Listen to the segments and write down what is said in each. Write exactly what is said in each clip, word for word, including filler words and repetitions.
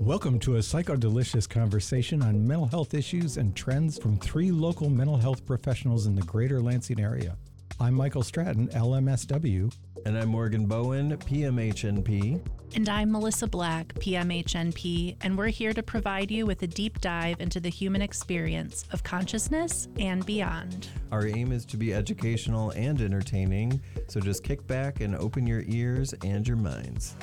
Welcome to a psychodelicious conversation on mental health issues and trends from three local mental health professionals in the greater Lansing area. I'm Michael Stratton, L M S W. And I'm Morgan Bowen, P M H N P. And I'm Melissa Black, P M H N P, and we're here to provide you with a deep dive into the human experience of consciousness and beyond. Our aim is to be educational and entertaining, so just kick back and open your ears and your minds.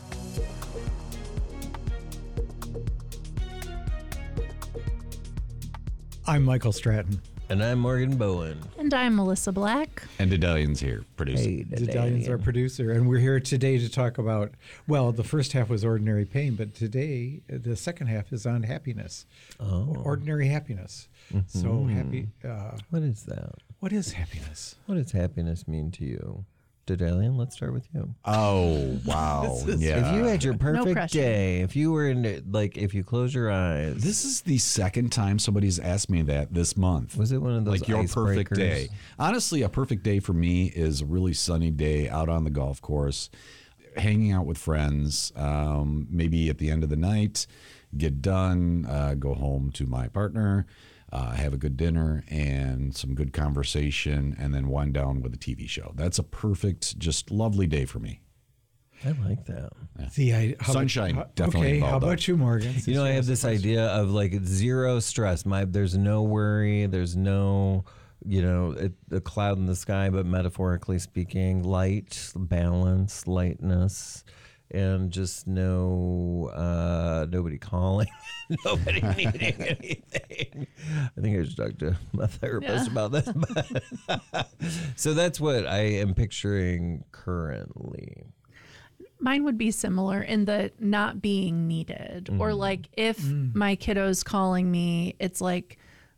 I'm Michael Stratton. And I'm Morgan Bowen. And I'm Melissa Black. And Dedalian's here, producer. Hey, Dedalian's our producer, and we're here today to talk about, well, the first half was ordinary pain, but today the second half is on happiness. Oh. Ordinary happiness. Mm-hmm. So happy. Uh, what is that? What is happiness? What does happiness mean to you? Dedalian, let's start with you. Oh, wow. Yeah. If you had your perfect pressure. day, if you were in, like, if you close your eyes. This is the second time somebody's asked me that this month. Was it one of those Like your perfect icebreakers? day? Honestly, a perfect day for me is a really sunny day out on the golf course, hanging out with friends, um, maybe at the end of the night, get done, uh, go home to my partner, Uh, have a good dinner and some good conversation, and then wind down with a T V show. That's a perfect, just lovely day for me. I like that. The I, how Sunshine, about, definitely Okay, how involved, about you, Morgan? You know, I have this idea of like zero stress. My there's no worry. There's no, you know, it, a cloud in the sky. But metaphorically speaking, light, balance, lightness, and just no uh, nobody calling, nobody needing anything. I think I should talk to my therapist Yeah. about this. But so that's what I am picturing currently. Mine would be similar in the not being needed. Mm. Or like if mm. my kiddo's calling me, it's like,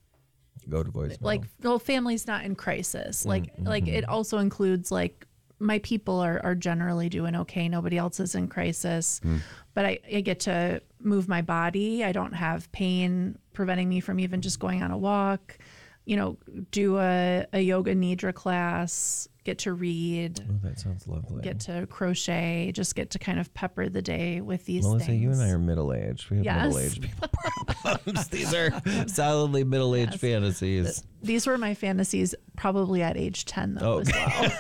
Go to voicemail. like, well, family's not in crisis. Like, Mm-hmm. like it also includes like, my people are, are generally doing okay. Nobody else is in crisis, mm. but I, I get to move my body. I don't have pain preventing me from even just going on a walk, you know, do a, a yoga nidra class, get to read, Oh, that sounds lovely. get to crochet, just get to kind of pepper the day with these Melissa, things. you and I are middle-aged. We have Yes. middle-aged people problems. These are solidly middle-aged Yes. fantasies. These were my fantasies probably at age ten, though, Oh. as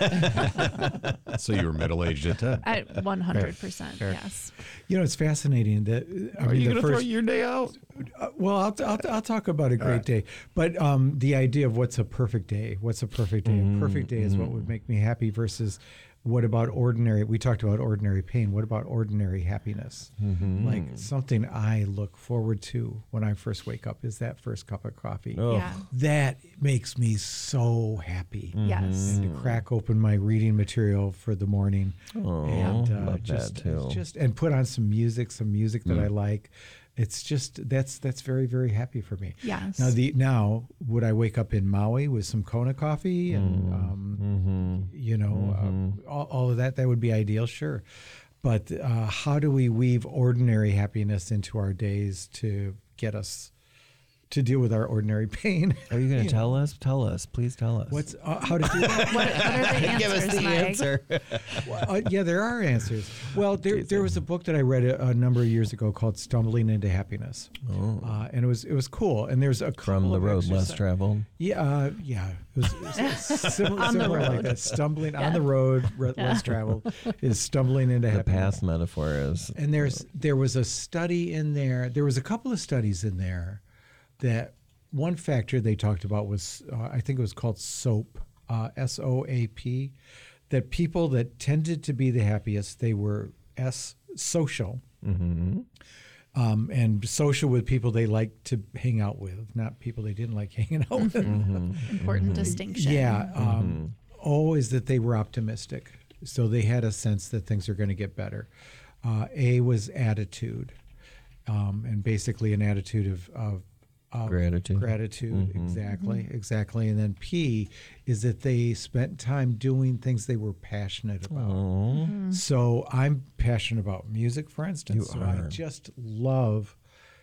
well. So you were middle-aged at ten. At one hundred percent, yes. You know, it's fascinating that I Are mean, you the going to first, throw your day out? Uh, well, I'll, I'll, I'll talk about a great right. day, but um, the idea of what's a perfect day, what's a perfect day? Mm-hmm. A perfect day is what would make me happy versus what about ordinary? We talked about ordinary pain. What about ordinary happiness? Mm-hmm. Like something I look forward to when I first wake up is that first cup of coffee. Oh. Yeah. That makes me so happy. Yes. And to crack open my reading material for the morning, Oh, and uh, love just, that too. just and put on some music, some music that I like. It's just that's that's very very happy for me. Yes. Now the now would I wake up in Maui with some Kona coffee and um, Mm-hmm. you know uh, all, all of that? That would be ideal, sure. But uh, how do we weave ordinary happiness into our days to get us to deal with our ordinary pain? Are you going You to tell us? Tell us. Please tell us. What's uh, how to do that? What, what are the answers, Give us the Mike? answer. Uh, yeah, there are answers. Well, there there was a book that I read a, a number of years ago called "Stumbling into Happiness," Oh. uh, and it was it was cool. And there's a couple From the of road exercise- less traveled. Yeah, uh, yeah, it was, it was similar, On the similar like road. that. Stumbling Yeah. on the road, re- Yeah. less traveled, is stumbling into The happiness. past metaphor is. And there's there was a study in there. There was a couple of studies in there that one factor they talked about was uh, I think it was called SOAP, uh, S O A P, that people that tended to be the happiest, they were S social, Mm-hmm. um, and social with people they liked to hang out with, not people they didn't like hanging out with. Mm-hmm. Important distinction. Yeah. Um, O is that they were optimistic. So they had a sense that things are going to get better. Uh, A was attitude, um, and basically an attitude of, of, of Gratitude. Gratitude, exactly, exactly. And then P is that they spent time doing things they were passionate about. Oh. So I'm passionate about music, for instance. You so are. I just love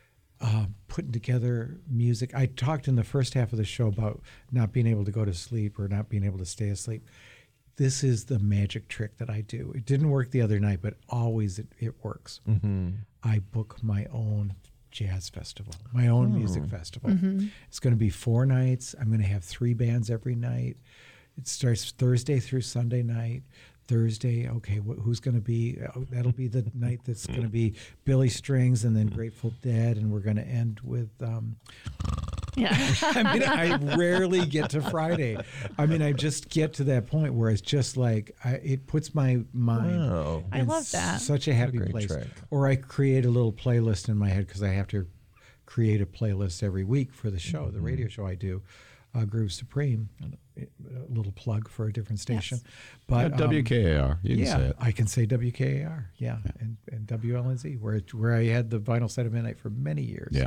uh, putting together music. I talked in the first half of the show about not being able to go to sleep or not being able to stay asleep. this is the magic trick that I do. It didn't work the other night, but always it, it works. Mm-hmm. I book my own jazz festival, my own Oh. music festival. It's going to be four nights. I'm going to have three bands every night. It starts Thursday through Sunday night. Thursday, okay, wh- who's going to be? Oh, that'll be the night that's going to be Billy Strings and then Grateful Dead, and we're going to end with. Um, Yeah. I mean, I rarely get to Friday. I mean, I just get to that point where it's just like I, it puts my mind. Wow. I in love that. Such a happy great place. trick. Or I create a little playlist in my head because I have to create a playlist every week for the show, the radio show I do, uh, Groove Supreme. A little plug for a different station, Yes. but um, W K A R. You can yeah, say it. I can say W K A R, yeah, And, and W L N Z, where it- where I had the Vinyl Side of Midnight for many years. Yeah.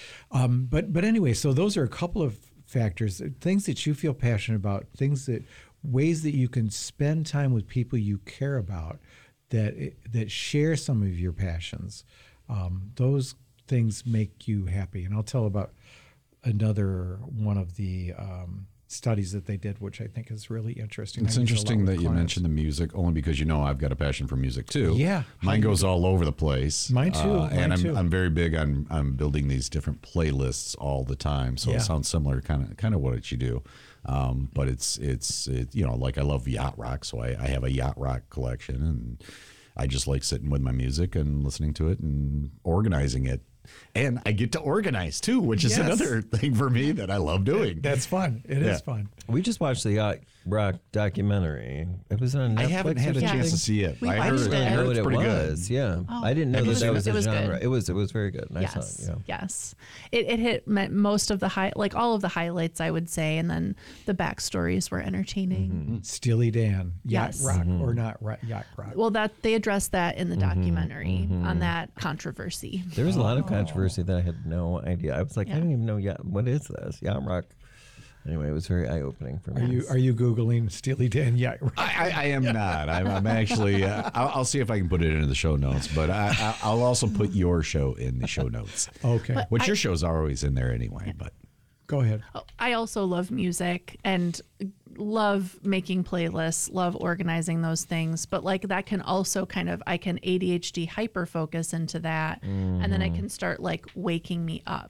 Um, but but anyway, so those are a couple of factors, things that you feel passionate about, things that ways that you can spend time with people you care about that that share some of your passions. Um, those things make you happy, and I'll tell about another one of the um, studies that they did, which I think is really interesting. It's I use a lot interesting with that you clients. mentioned the music, only because you know I've got a passion for music too. Yeah. mine goes all over the place. Mine too, Uh, and mine I'm too. I'm very big on on building these different playlists all the time. So Yeah. it sounds similar, kind of kind of what you do. Um, but it's it's it, you know, like I love yacht rock, so I, I have a yacht rock collection, and I just like sitting with my music and listening to it and organizing it. And I get to organize too, which is Yes. another thing for me that I love doing. That's fun. It is Yeah. fun. We just watched the Yacht Rock documentary. It was on Netflix. I haven't had a or Yeah. chance to something? see it. We I watched heard, it. I I didn't know heard what it's it pretty was. good. Yeah, Oh, I didn't know it that was that good. was It a was good. genre. It was. It was very good. I saw Yes. it. Yeah. Yes. It, it hit me- most of the high, like all of the highlights, I would say, and then the backstories were entertaining. Steely Dan, yacht Yes. rock or not ro- yacht rock. Well, that they addressed that in the Mm-hmm. documentary on that controversy. There was a lot of controversy that I had no idea. I was like, I Yeah. didn't even know. Yeah, what is this? Yacht rock. Anyway, it was very eye opening for me. Are you are you googling Steely Dan yacht rock? I, I, I am not. I'm, I'm actually. Uh, I'll, I'll see if I can put it into the show notes. But I, I, I'll also put your show in the show notes. Okay, But- Which I- your shows are always in there anyway. But go ahead. I also love music and love making playlists, love organizing those things. But like that can also kind of, I can A D H D hyper focus into that. And then it can start like waking me up.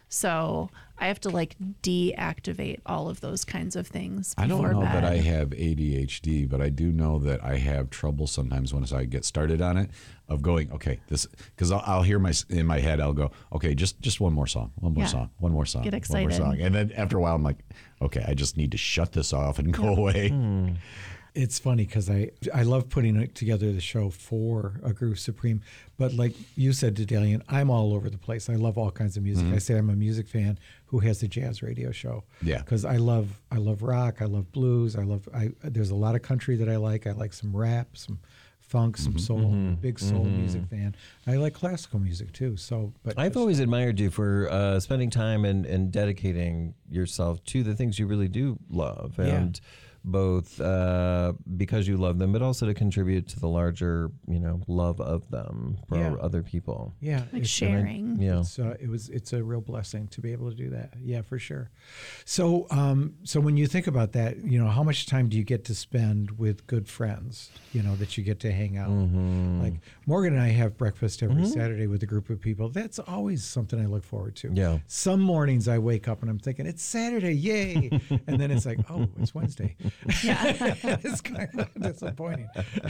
So I have to like deactivate all of those kinds of things. I don't before know bed. that I have A D H D, but I do know that I have trouble sometimes once I get started on it of going, okay, this, because I'll, I'll hear my in my head, I'll go, okay, just just one more song, one more Yeah. song, one more song, Get one excited. more song, and then after a while, I'm like, okay, I just need to shut this off and go away. It's funny because I I love putting it together the show for a Groove Supreme, but like you said to Dalian, I'm all over the place. I love all kinds of music. I say I'm a music fan who has a jazz radio show. Yeah. because I love I love rock, I love blues, I love I. There's a lot of country that I like. I like some rap, some funk, some soul. I'm a big soul music fan. I like classical music too. So, but I've just- always admired you for uh, spending time and, and dedicating yourself to the things you really do love, Yeah. and both uh, because you love them, but also to contribute to the larger, you know, love of them for Yeah. other people. yeah, Like it's- sharing. Yeah. It's, uh, it was it's a real blessing to be able to do that. Yeah, for sure. So um, so when you think about that, you know, how much time do you get to spend with good friends? You know, that you get to hang out. Like Morgan and I have breakfast every Saturday with a group of people. That's always something I look forward to. Yeah. Some mornings I wake up and I'm thinking it's Saturday, yay, and then it's like, oh, it's Wednesday. Yeah. It's kind of disappointing.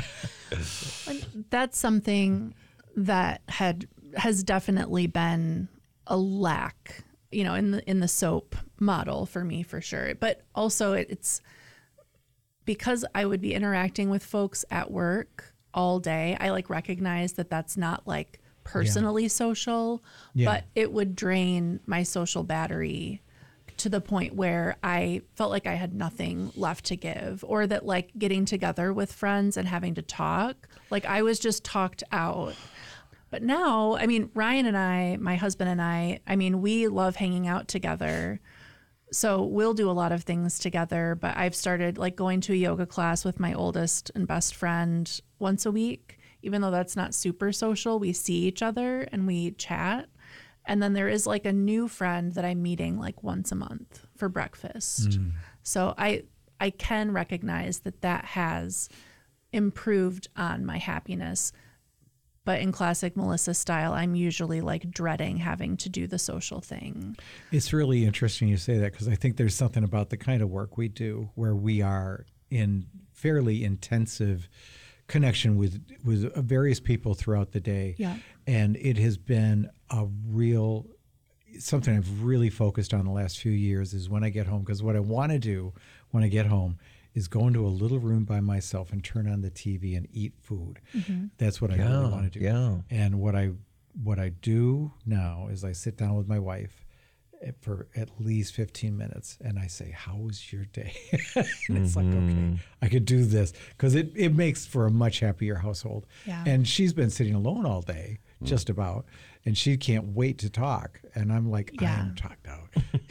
And that's something that had has definitely been a lack, you know, in the in the soap model for me for sure. But also it, it's because I would be interacting with folks at work all day. I like recognize that that's not like personally social, Yeah. but it would drain my social battery to the point where I felt like I had nothing left to give, or that like getting together with friends and having to talk, like I was just talked out. But now, I mean, Ryan and I, my husband and I, I mean, we love hanging out together. So we'll do a lot of things together, but I've started like going to a yoga class with my oldest and best friend once a week. Even though that's not super social, we see each other and we chat. And then there is like a new friend that I'm meeting like once a month for breakfast. So I I can recognize that that has improved on my happiness. But in classic Melissa style, I'm usually like dreading having to do the social thing. It's really interesting you say that, because I think there's something about the kind of work we do where we are in fairly intensive connection with with various people throughout the day. Yeah. And it has been a real something I've really focused on the last few years is when I get home, because what I want to do when I get home is go into a little room by myself and turn on the T V and eat food. Mm-hmm. That's what I Yeah, really want to do. yeah. And what I what I do now is I sit down with my wife for at least fifteen minutes and I say, how was your day? And it's like, okay, I could do this, because it, it makes for a much happier household. Yeah. And she's been sitting alone all day, just about, and she can't wait to talk. And I'm like, Yeah. I'm talked out.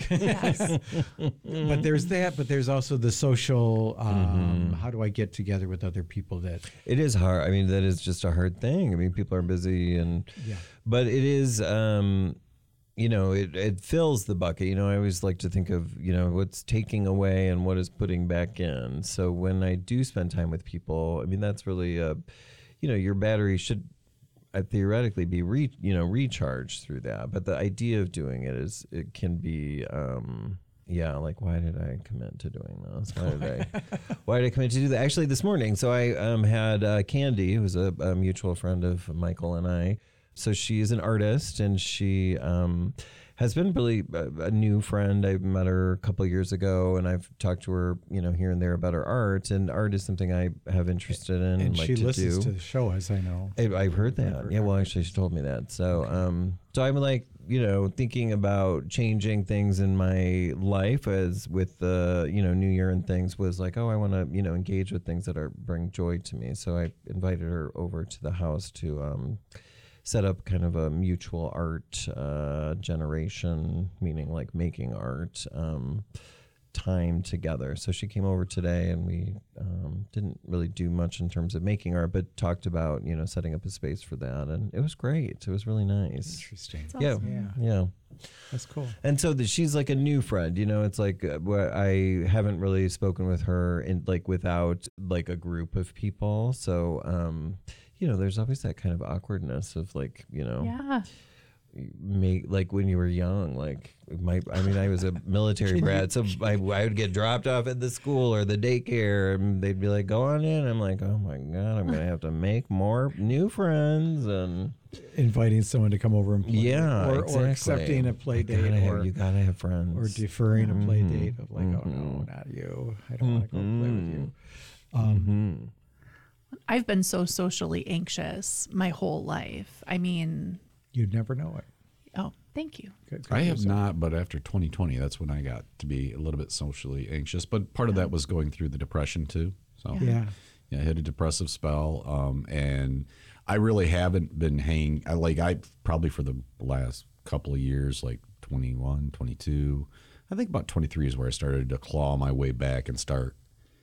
Yes. But there's that, but there's also the social, um, how do I get together with other people that, It is hard. I mean, that is just a hard thing. I mean, people are busy, and Yeah. but it is, um, you know, it, it fills the bucket. You know, I always like to think of, you know, what's taking away and what is putting back in. So when I do spend time with people, I mean, that's really, a, you know, your battery should uh, theoretically be re, you know, recharged through that. But the idea of doing it is, it can be, um, yeah, like, why did I commit to doing this? Why did I, why did I commit to do that? Actually, this morning, so I um, had uh, Candy, who's a, a mutual friend of Michael and I. So she is an artist, and she um, has been really a, a new friend. I met her a couple of years ago, and I've talked to her, you know, here and there about her art. And art is something I have interested in and, and like she to listens do. to the show, as I know. I, I've heard that. heard Yeah, her. well, actually, she told me that. So, um, so I'm like, you know, thinking about changing things in my life as with the, you know, New Year and things was like, oh, I want to, you know, engage with things that are bring joy to me. So I invited her over to the house to um, set up kind of a mutual art uh, generation, meaning like making art. Um, time together. So she came over today, and we um, didn't really do much in terms of making art, but talked about, you know, setting up a space for that. And it was great. It was really nice. Interesting. It's Yeah. awesome. Yeah. Yeah. That's cool. And so that she's like a new friend, you know, it's like uh, where I haven't really spoken with her in like without like a group of people. So, um, you know, there's always that kind of awkwardness of like, you know, Yeah. make like when you were young, like my I mean I was a military brat, so I, I would get dropped off at the school or the daycare, and they'd be like, go on in. I'm like, oh my god, I'm gonna have to make more new friends. And Inviting someone to come over and play. yeah, or, exactly. or accepting a play You gotta date, have- or you gotta have friends, or deferring a play Mhm. date of like, oh no, Mhm. not you. I don't want to go play with you. Mhm. I've been so socially anxious my whole life. I mean, You'd never know it. oh, thank you. Good- good I have yourself. not, but after twenty twenty, that's when I got to be a little bit socially anxious. But part of that was going through the depression too. So Yeah. yeah, I hit a depressive spell, um, and I really haven't been hanging. I like I probably for the last couple of years, like twenty-one, twenty-two. I think about twenty-three is where I started to claw my way back and start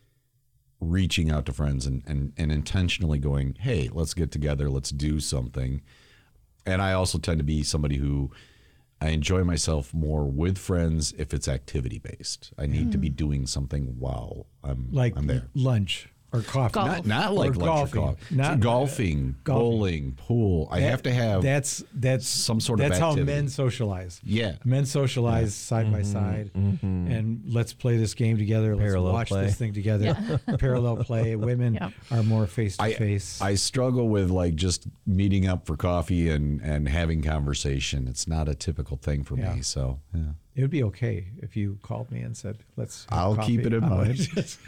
reaching out to friends and, and, and intentionally going, hey, let's get together, let's do something. And I also tend to be somebody who I enjoy myself more with friends if it's activity based. I need to be doing something while I'm Like I'm there. lunch or coffee. Golf. Not not like Or lunch golfing. or coffee. Not- golfing, golfing. bowling, pool. I That- have to have that's that's some sort of that's how activity. men socialize. Yeah. Men socialize side by side, and let's play this game together. Let's Parallel watch play. this thing together. Parallel play. Women Yep. are more face to I, face. I struggle with like just meeting up for coffee and, and having conversation. It's not a typical thing for Yeah. me. So yeah. It would be okay if you called me and said, "Let's." have I'll coffee." keep it in I would mind. just-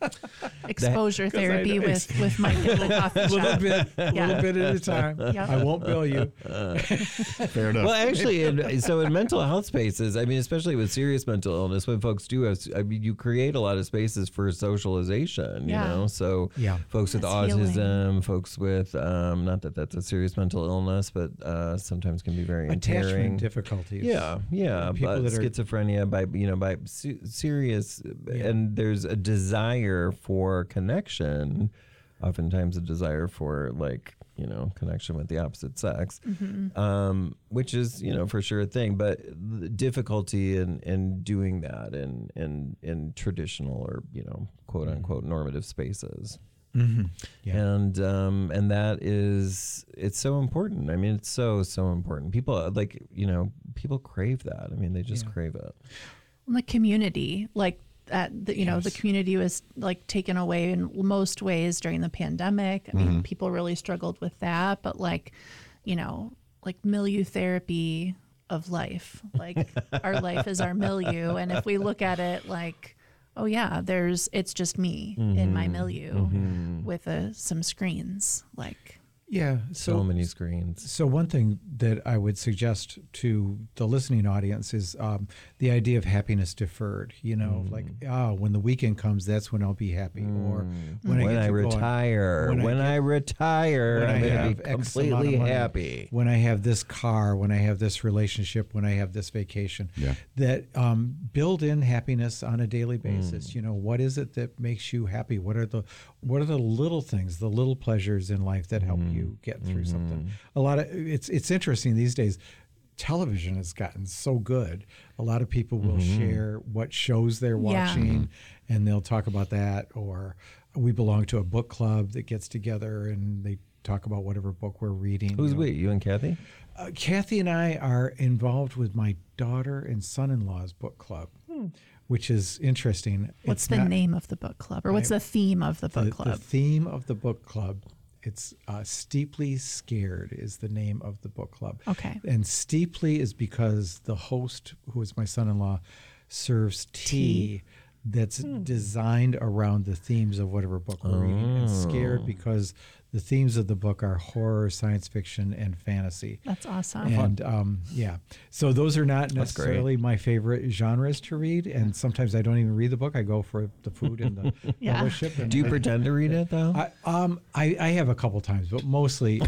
Exposure 'Cause I therapy know with, with Mike at the coffee a little shop. bit, a Yeah. little bit at a time. Yep. I won't bill you. Fair enough. Well, actually, in, so in mental health spaces, I mean, especially with serious mental illness, when folks do have, I mean, you create a lot of spaces for socialization, you Yeah. know? So Yeah. folks with That's autism, healing. folks with, um, not that that's a serious mental illness, but uh, sometimes can be very Attachment impairing. difficulties. Yeah, yeah, People but that are- schizophrenia by you know by se- serious, and there's a desire for connection oftentimes a desire for like, you know, connection with the opposite sex, um, which is, you know, for sure a thing, but the difficulty in, in doing that in, in, in traditional or, you know, quote unquote normative spaces. Mm-hmm. Yeah. And, um, and that is, it's so important. I mean, it's so, so important. People like, you know, people crave that. I mean, they just Yeah. crave it. The community, like that, the, you know, the Yes. community was like taken away in most ways during the pandemic. I mean, people really struggled with that, but like, you know, like milieu therapy of life, like our life is our milieu. And if we look at it like, oh yeah, there's, it's just me in my milieu with uh, some screens, like. Yeah. So, So, many screens. so one thing that I would suggest to the listening audience is um, the idea of happiness deferred. You know, Mm. like, ah, when the weekend comes, that's when I'll be happy. Or when, When, I, get I to go on- retire, when when, I I, get- retire, when I I'm going have to be X amount of completely money, happy. when I have this car, when I have this relationship, when I have this vacation, Yeah. that um, build in happiness on a daily basis. Mm. You know, what is it that makes you happy? What are the what are the little things, the little pleasures in life that help Mm. you get through Mm-hmm. something? A lot of it's it's interesting these days. Television has gotten so good. A lot of people will Mm-hmm. share what shows they're Yeah. watching, and they'll talk about that. Or we belong to a book club that gets together and they talk about whatever book we're reading. Who's you know. we? You and Kathy? Uh, Kathy and I are involved with my daughter and son-in-law's book club, which is interesting. What's It's the not- name of the book club, or what's I- the theme of the book the, club? the theme of the book club? It's uh, Steeply Scared is the name of the book club. Okay. And steeply is because the host, who is my son-in-law, serves tea, Tea. that's designed around the themes of whatever book we're reading. And scared because the themes of the book are horror, science fiction, and fantasy. That's awesome. And um, yeah, so those are not great. necessarily my favorite genres to read. And sometimes I don't even read the book. I go for the food and the Yeah. fellowship. And Do you pretend to read it though? I, um, I, I have a couple times, but mostly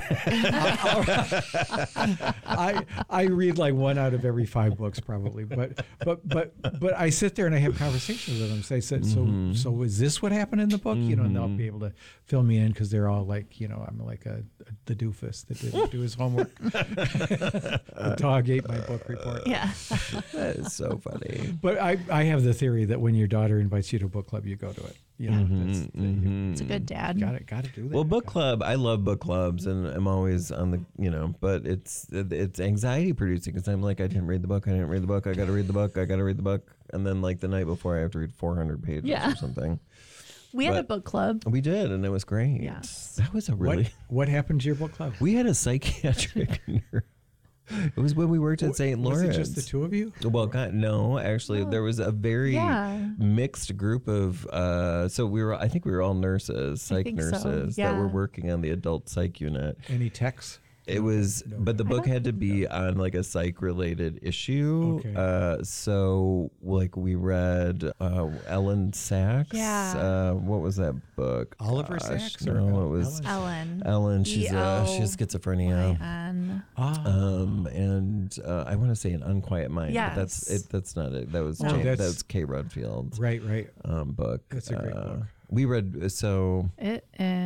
I I read like one out of every five books probably. But but but but I sit there and I have conversations with them. Say, so so so is this what happened in the book? You know, and they'll be able to fill me in because they're all like, you know, I'm like a, a the doofus that didn't do his homework. The dog ate my book report. Yeah. That is so funny. But I, I have the theory that when your daughter invites you to a book club, you go to it. You know, that's the, you It's a good dad. got it, got to do that. Well, book club, I love book clubs, and I'm always on the, you know, but it's it's anxiety producing because I'm like, I didn't read the book, I didn't read the book, I got to read the book, I got to read the book, and then like the night before, I have to read four hundred pages Yeah. or something. We had a But- book club. We did, and it was great. Yes. That was a really. What what happened to your book club? We had a psychiatric nurse. It was when we worked at Saint Was Lawrence. it just the two of you? Well, God, no, actually, there was a very Yeah. mixed group of. Uh, so we were, I think we were all nurses, psych think so, nurses that were yeah. working on the adult psych unit. Any texts? It was, but the book had to be on like a psych related issue. Okay. Uh, so like we read uh, Ellen Sachs. Yeah. Uh, what was that book? Oliver Gosh, Sacks or No, El- it was Ellen. Ellen. She's uh, she has E L schizophrenia. Y-N. Ah, Um, and uh, I want to say an unquiet mind. But that's Yes. it. That's not it. That was No. Jane, That's- that's Kay Redfield's right, right. um, book. That's a great Uh, book. We read so It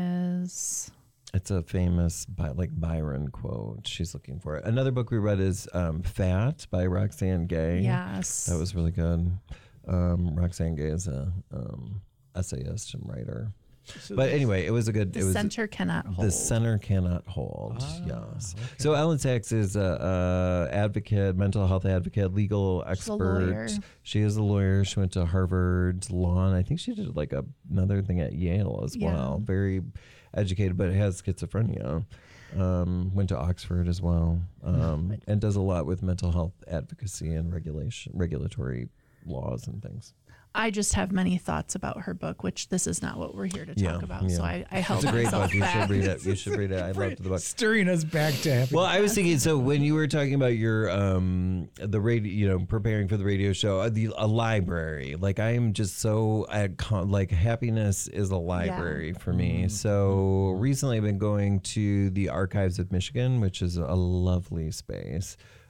is. it's a famous by, like Byron quote. She's looking for it. Another book we read is um, Fat by Roxane Gay. Yes. That was really good. Um, Roxane Gay is a um, essayist and writer. So But this- anyway, it was a good. The it was center cannot hold. The center cannot hold. Ah, yes. okay. So Ellen Sachs is a, a advocate, mental health advocate, legal She's a expert. lawyer. She is a lawyer. She went to Harvard Law, and I think she did like a, another thing at Yale as Yeah. well. Very educated, but has schizophrenia. Um, went to Oxford as well, um, and does a lot with mental health advocacy and regulation, regulatory laws and things. I just have many thoughts about her book, which this is not what we're here to talk Yeah, about. yeah. So I, I held It's a great myself book. You back. should read it. You should read it. I loved the book. Stirring us back to happiness. Well, I was thinking. So when you were talking about your um the radio, you know, preparing for the radio show, uh, the a library. Like I am just so I con- like happiness is a library for me. So recently, I've been going to the Archives of Michigan, which is a lovely space.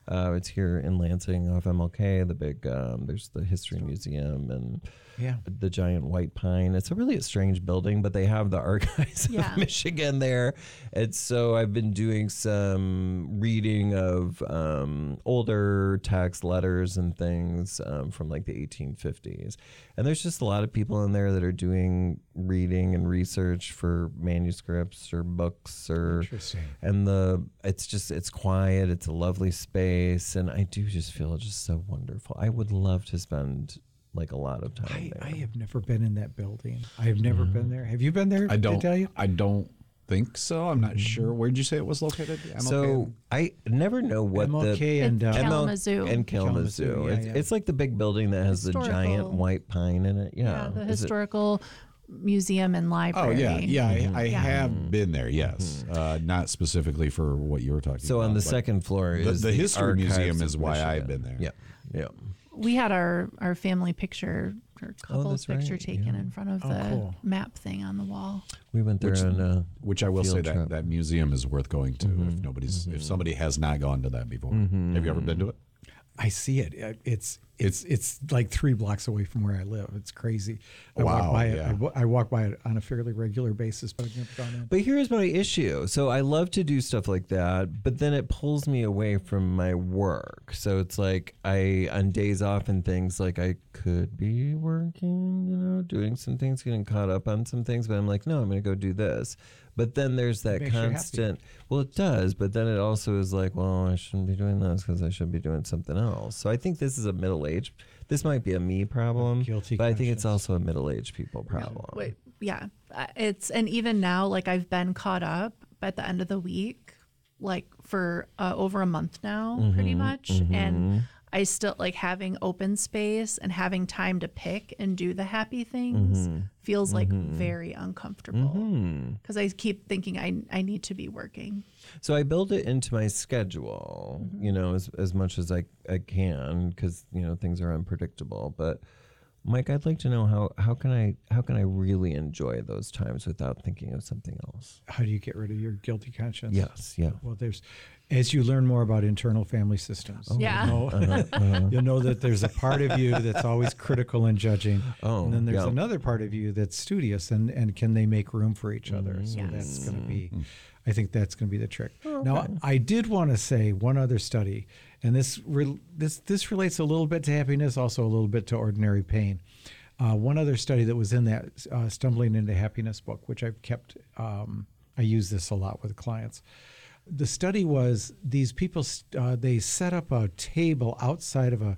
Uh, it's here in Lansing off M L K. The big um, there's the History Museum and Yeah. the giant white pine. It's a really a strange building, but they have the Archives Yeah. of Michigan there. And so I've been doing some reading of um, older text letters and things um, from like the eighteen fifties. And there's just a lot of people in there that are doing reading and research for manuscripts or books or Interesting. and the it's just it's quiet, it's a lovely space, and I do just feel just so wonderful. I would love to spend like a lot of time I, there. I have never been in that building. I have never been there. Have you been there? I don't. Did I tell you? I don't think so. I'm not sure. Where did you say it was located? M L K? So I never know what M L the K and It's uh, M L Kalamazoo. and Kalamazoo. Kalamazoo, yeah, it's, yeah. it's like the big building that has the giant Historical. white pine in it. Yeah, Yeah, the Is it- historical museum and Oh library. yeah, yeah. I, I Yeah. have been there. Yes, uh, not specifically for what you were talking so about. on the but second floor the, is the history Archives museum of is why I've Michigan. been there. Yeah, yeah. We had our, our family picture, or couple that's right, picture taken yeah. in front of Oh, the cool. map thing on the wall. We went there Which- on uh, Which I will say Field that trip. that museum is worth going to if nobody's if somebody has not gone to that before. Have you ever been to it? I see it. Uh, It's it's it's like three blocks away from where I live. It's crazy. I Wow, walk by it. yeah. I, wa- I walk by it on a fairly regular basis, but I've never gone in. But here's my issue. So I love to do stuff like that, but then it pulls me away from my work. So it's like I, on days off and things, like I could be working, you know, doing some things, getting caught up on some things, but I'm like, no, I'm going to go do this. But then there's that makes you happy. constant, well, it does, but then it also is like, well, I shouldn't be doing this because I should be doing something else. So I think this is a middle age. This might be a me problem, guilty but I think it's conscience. also a middle-aged people problem. Wait, yeah, uh, it's and even now, like I've been caught up at the end of the week, like for uh, over a month now, Mm-hmm, pretty much, and I still like having open space and having time to pick and do the happy things Mm-hmm. feels like very uncomfortable Hmm. because I keep thinking I I need to be working. So I build it into my schedule, Mm-hmm. you know, as as much as I, I can, because you know things are unpredictable. But Mike, I'd like to know how how can I how can I really enjoy those times without thinking of something else? How do you get rid of your guilty conscience? Yes, yeah. Well, there's as you learn more about internal family systems. Yeah. You'll know, Uh-huh, you'll know that there's a part of you that's always critical and judging. Oh, and then there's yeah. another part of you that's studious and, and can they make room for each other? Mm-hmm. So Yes. that's going to be, I think that's going to be the trick. Oh, Now, I did want to say one other study, and this re, this this relates a little bit to happiness, also a little bit to ordinary pain. Uh, one other study that was in that uh, Stumbling into Happiness book, which I've kept, um, I use this a lot with clients. The study was these people, uh, they set up a table outside of a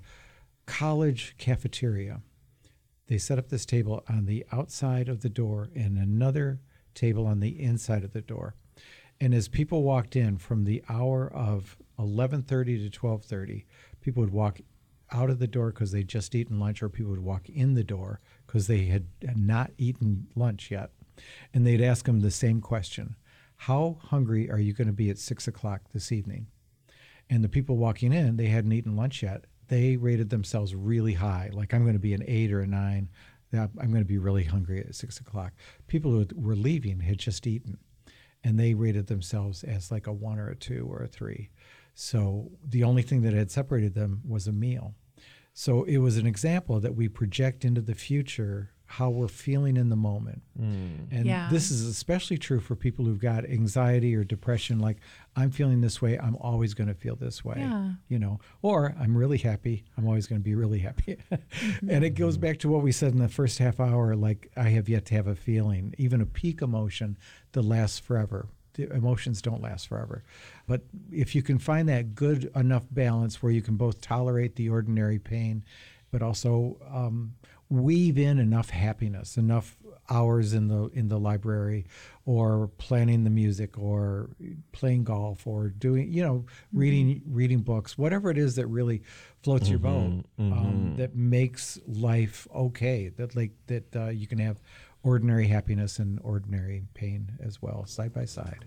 college cafeteria. They set up this table on the outside of the door and another table on the inside of the door. And as people walked in from the hour of eleven thirty to twelve thirty, people would walk out of the door because they'd just eaten lunch, or people would walk in the door because they had not eaten lunch yet. And they'd ask them the same question: how hungry are you going to be at six o'clock this evening? And the people walking in, they hadn't eaten lunch yet. They rated themselves really high, like I'm going to be an eight or a nine. That I'm going to be really hungry at six o'clock. People who were leaving had just eaten, and they rated themselves as like a one or a two or a three. So the only thing that had separated them was a meal. So it was an example that we project into the future how we're feeling in the moment. And Yeah. this is especially true for people who've got anxiety or depression, like I'm feeling this way, I'm always going to feel this way. Yeah. You know, or I'm really happy, I'm always going to be really happy. And it goes back to what we said in the first half hour, like I have yet to have a feeling, even a peak emotion that lasts forever. The emotions don't last forever. But if you can find that good enough balance where you can both tolerate the ordinary pain, but also um, weave in enough happiness, enough hours in the in the library, or planning the music, or playing golf, or doing, you know, reading reading books, whatever it is that really floats your boat, um, that makes life okay. That like that uh, you can have ordinary happiness and ordinary pain as well, side by side.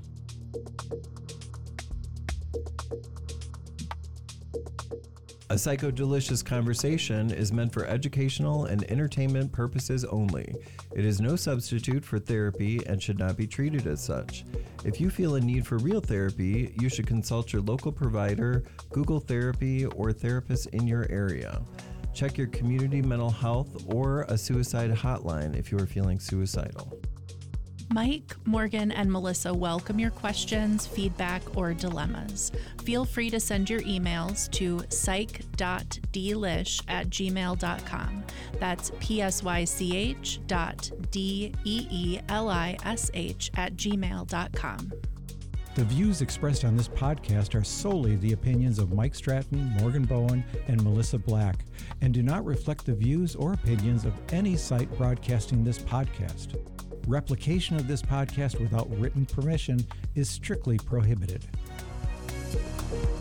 A Psychodelicious Conversation is meant for educational and entertainment purposes only. It is no substitute for therapy and should not be treated as such. If you feel a need for real therapy, you should consult your local provider, Google Therapy, or therapists in your area. Check your community mental health or a suicide hotline if you are feeling suicidal. Mike, Morgan, and Melissa welcome your questions, feedback, or dilemmas. Feel free to send your emails to psych dot delish at gmail dot com. That's P S Y C H dot D E E L I S H at gmail dot com. The views expressed on this podcast are solely the opinions of Mike Stratton, Morgan Bowen, and Melissa Black, and do not reflect the views or opinions of any site broadcasting this podcast. Replication of this podcast without written permission is strictly prohibited.